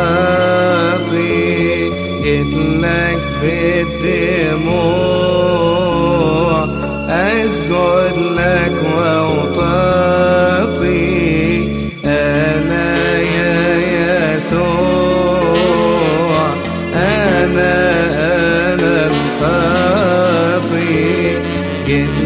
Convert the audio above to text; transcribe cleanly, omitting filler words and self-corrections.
الخاطي، جيتلك بالدموع أسجد لك وأوطاطي. أنا يا يسوع أنا الخاطي،